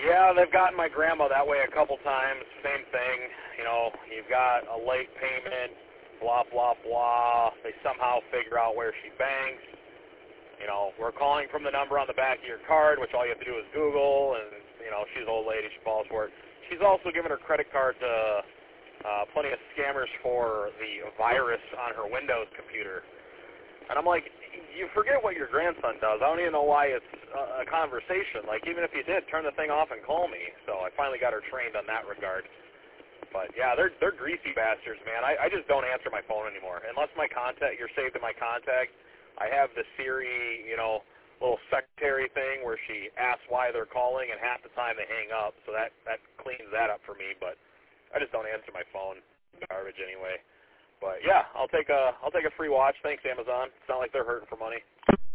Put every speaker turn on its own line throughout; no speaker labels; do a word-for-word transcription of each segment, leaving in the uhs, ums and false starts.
Yeah, they've gotten my grandma that way a couple times. Same thing. You know, you've got a late payment, blah, blah, blah. They somehow figure out where she banks. You know, we're calling from the number on the back of your card, which all you have to do is Google, and, you know, she's an old lady. She falls for it. She's also given her credit card to uh, plenty of scammers for the virus on her Windows computer. And I'm like, you forget what your grandson does. I don't even know why it's a, a conversation. Like, even if you did, turn the thing off and call me. So I finally got her trained on that regard. But, yeah, they're they're greasy bastards, man. I, I just don't answer my phone anymore. Unless my contact, you're saved in my contact. I have the Siri, you know, little secretary thing where she asks why they're calling, and half the time they hang up. So that, that cleans that up for me. But I just don't answer my phone. Garbage anyway. But yeah, I'll take a I'll take a free watch. Thanks, Amazon. It's not like they're hurting for money.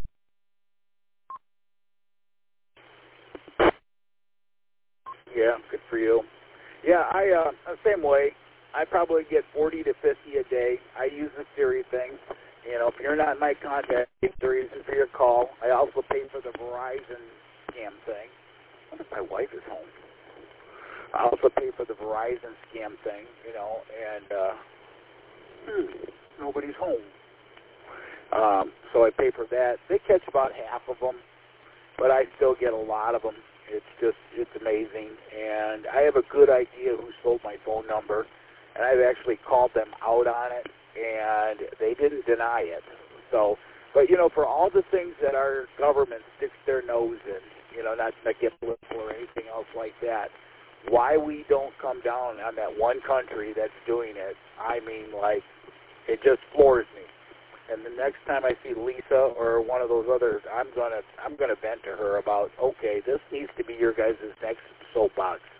Yeah, good for you. Yeah, I uh same way. I probably get forty to fifty a day. I use the Siri thing. You know, if you're not in my contact, it's the reason for your call. I also pay for the Verizon scam thing. I wonder if my wife is home. I also pay for the Verizon scam thing. You know, and. uh Hmm, nobody's home. Um, so I pay for that. They catch about half of them, but I still get a lot of them. It's just, it's amazing. And I have a good idea who stole my phone number, and I've actually called them out on it, and they didn't deny it. So, but, you know, for all the things that our government sticks their nose in, you know, not manipulative or anything else like that, why we don't come down on that one country that's doing it, I mean, like, it just floors me. And the next time I see Lisa or one of those others, I'm gonna I'm gonna vent to her about, okay, this needs to be your guys' next soapbox.